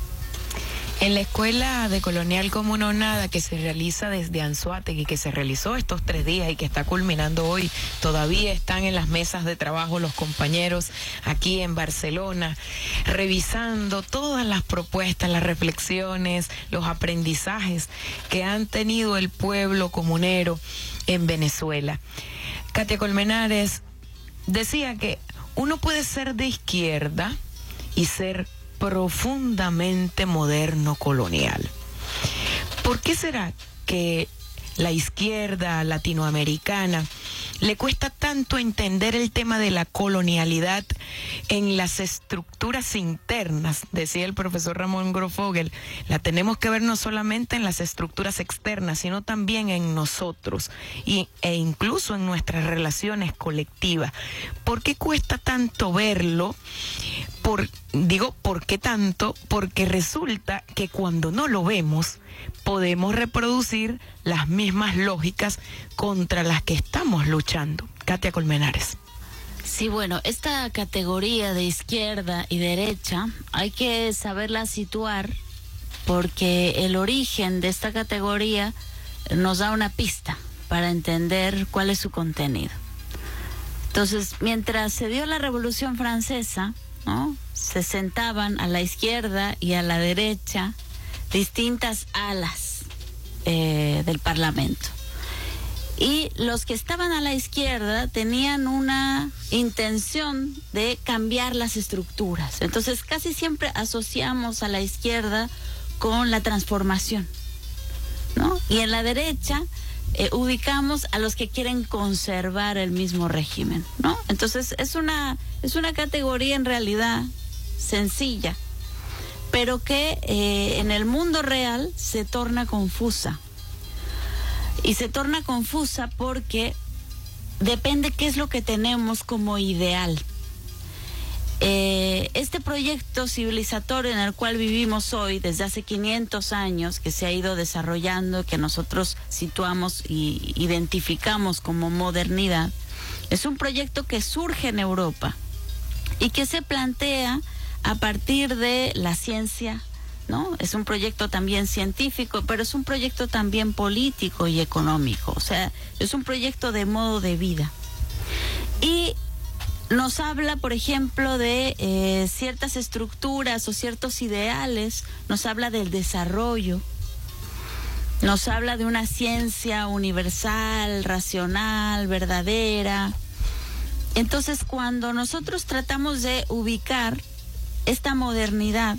En la escuela de Colonial como Uno Nada, que se realiza desde Anzoátegui, que se realizó estos tres días y que está culminando hoy, todavía están en las mesas de trabajo los compañeros aquí en Barcelona, revisando todas las propuestas, las reflexiones, los aprendizajes que han tenido el pueblo comunero en Venezuela. Katia Colmenares decía que uno puede ser de izquierda y ser profundamente moderno colonial. ¿Por qué será que la izquierda latinoamericana le cuesta tanto entender el tema de la colonialidad en las estructuras internas? Decía el profesor Ramón Grofogel, la tenemos que ver no solamente en las estructuras externas, sino también en nosotros y, e incluso en nuestras relaciones colectivas. ¿Por qué cuesta tanto verlo? Por, digo, ¿por qué tanto? Porque resulta que cuando no lo vemos, podemos reproducir las mismas lógicas contra las que estamos luchando. Katia Colmenares. Sí, bueno, esta categoría de izquierda y derecha hay que saberla situar, porque el origen de esta categoría nos da una pista para entender cuál es su contenido. Entonces, mientras se dio la Revolución Francesa, ¿no?, se sentaban a la izquierda y a la derecha distintas alas eh, del Parlamento. Y los que estaban a la izquierda tenían una intención de cambiar las estructuras. Entonces casi siempre asociamos a la izquierda con la transformación, ¿no? Y en la derecha eh, ubicamos a los que quieren conservar el mismo régimen, ¿no? Entonces es una, es una categoría en realidad sencilla, pero que eh, en el mundo real se torna confusa. Y se torna confusa porque depende qué es lo que tenemos como ideal. Eh, este proyecto civilizatorio en el cual vivimos hoy desde hace quinientos años, que se ha ido desarrollando, que nosotros situamos y identificamos como modernidad, es un proyecto que surge en Europa y que se plantea a partir de la ciencia, ¿no? Es un proyecto también científico, pero es un proyecto también político y económico. O sea, es un proyecto de modo de vida. Y nos habla, por ejemplo, de eh, ciertas estructuras o ciertos ideales, nos habla del desarrollo, nos habla de una ciencia universal, racional, verdadera. Entonces, cuando nosotros tratamos de ubicar esta modernidad,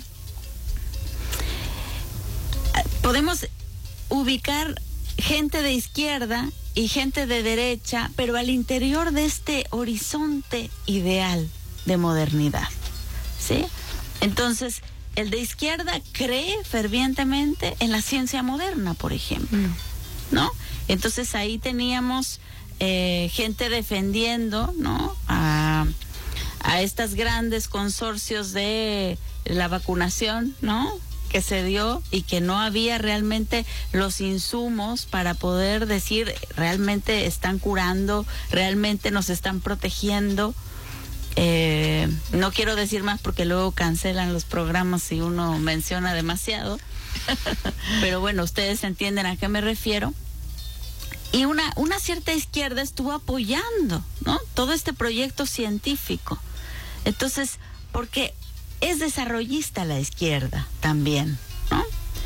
podemos ubicar gente de izquierda y gente de derecha, pero al interior de este horizonte ideal de modernidad, ¿sí? Entonces, el de izquierda cree fervientemente en la ciencia moderna, por ejemplo, ¿no? Entonces ahí teníamos eh, gente defendiendo, ¿no?, a, a estos grandes consorcios de la vacunación, ¿no?, que se dio y que no había realmente los insumos para poder decir realmente están curando, realmente nos están protegiendo. Eh, no quiero decir más porque luego cancelan los programas si uno menciona demasiado, pero bueno, ustedes entienden a qué me refiero. Y una, una cierta izquierda estuvo apoyando, ¿no?, todo este proyecto científico. Entonces, porque es desarrollista la izquierda también, ¿no?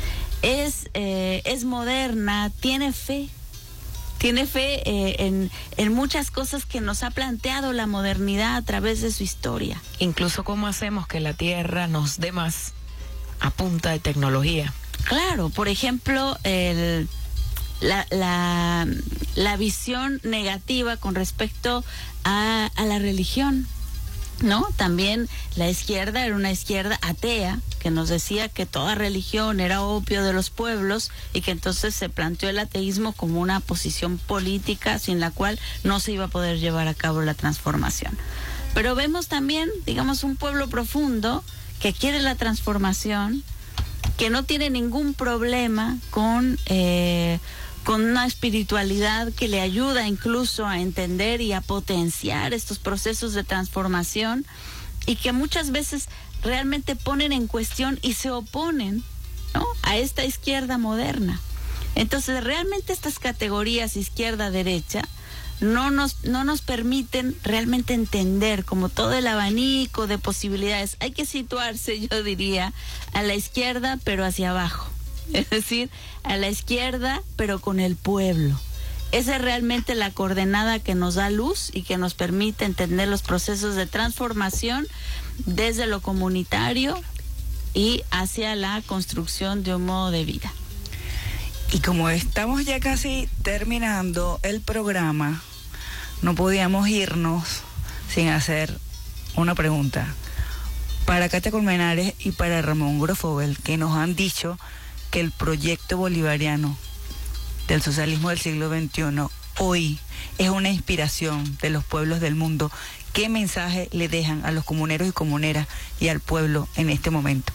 Es, eh, es moderna, tiene fe, tiene fe eh, en, en muchas cosas que nos ha planteado la modernidad a través de su historia. Incluso cómo hacemos que la Tierra nos dé más a punta de tecnología. Claro, por ejemplo, el, la, la, la visión negativa con respecto a, a la religión, ¿no? También la izquierda era una izquierda atea que nos decía que toda religión era opio de los pueblos y que entonces se planteó el ateísmo como una posición política sin la cual no se iba a poder llevar a cabo la transformación. Pero vemos también, digamos, un pueblo profundo que quiere la transformación, que no tiene ningún problema con eh, con una espiritualidad que le ayuda incluso a entender y a potenciar estos procesos de transformación, y que muchas veces realmente ponen en cuestión y se oponen, ¿no?, a esta izquierda moderna. Entonces, realmente estas categorías izquierda-derecha no nos, no nos permiten realmente entender como todo el abanico de posibilidades. Hay que situarse, yo diría, a la izquierda, pero hacia abajo. Es decir, a la izquierda, pero con el pueblo. Esa es realmente la coordenada que nos da luz y que nos permite entender los procesos de transformación desde lo comunitario y hacia la construcción de un modo de vida. Y como estamos ya casi terminando el programa, no podíamos irnos sin hacer una pregunta para Katia Colmenares y para Ramón Grofogel, que nos han dicho que el proyecto bolivariano del socialismo del siglo veintiuno hoy es una inspiración de los pueblos del mundo. ¿Qué mensaje le dejan a los comuneros y comuneras y al pueblo en este momento?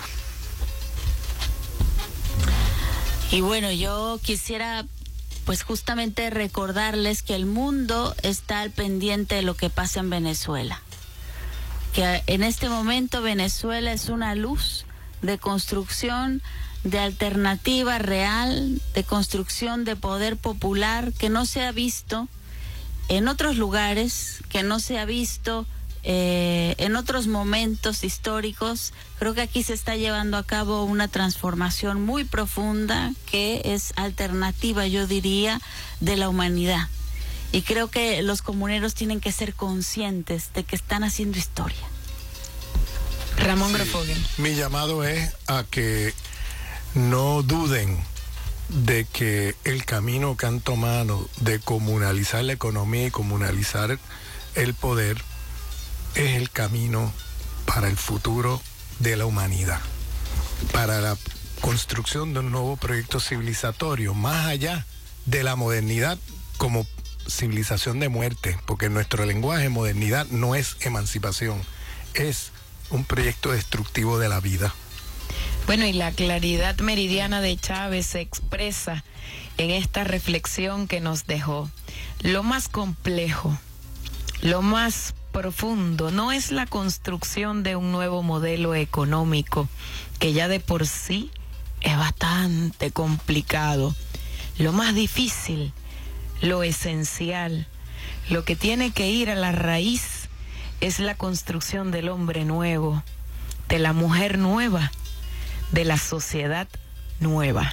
Y bueno, yo quisiera pues justamente recordarles que el mundo está al pendiente de lo que pasa en Venezuela. Que en este momento Venezuela es una luz de construcción, de alternativa real, de construcción de poder popular que no se ha visto en otros lugares, que no se ha visto eh, en otros momentos históricos. Creo que aquí se está llevando a cabo una transformación muy profunda que es alternativa, yo diría, de la humanidad. Y creo que los comuneros tienen que ser conscientes de que están haciendo historia. Ramón Sí, Grofogel. mi llamado es a que no duden de que el camino que han tomado de comunalizar la economía y comunalizar el poder es el camino para el futuro de la humanidad, para la construcción de un nuevo proyecto civilizatorio, más allá de la modernidad como civilización de muerte, porque nuestro lenguaje modernidad no es emancipación, es un proyecto destructivo de la vida. Bueno, y la claridad meridiana de Chávez se expresa en esta reflexión que nos dejó. Lo más complejo, lo más profundo, no es la construcción de un nuevo modelo económico, que ya de por sí es bastante complicado. Lo más difícil, lo esencial, lo que tiene que ir a la raíz, es la construcción del hombre nuevo, de la mujer nueva, de la sociedad nueva.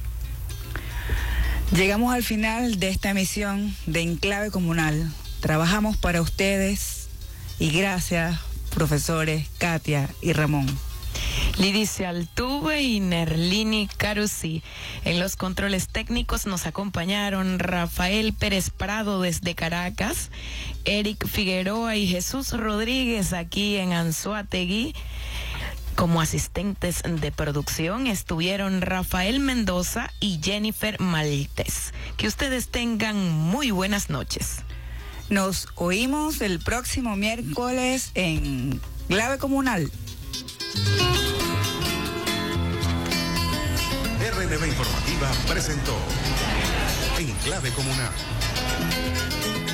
Llegamos al final de esta emisión de Enclave Comunal. Trabajamos para ustedes y gracias, profesores Katia y Ramón. Lidice Altuve y Nerlini Carusi. En los controles técnicos nos acompañaron Rafael Pérez Prado desde Caracas, Eric Figueroa y Jesús Rodríguez aquí en Anzoátegui. Como asistentes de producción estuvieron Rafael Mendoza y Jennifer Maltés. Que ustedes tengan muy buenas noches. Nos oímos el próximo miércoles en Clave Comunal. R N B Informativa presentó En Clave Comunal.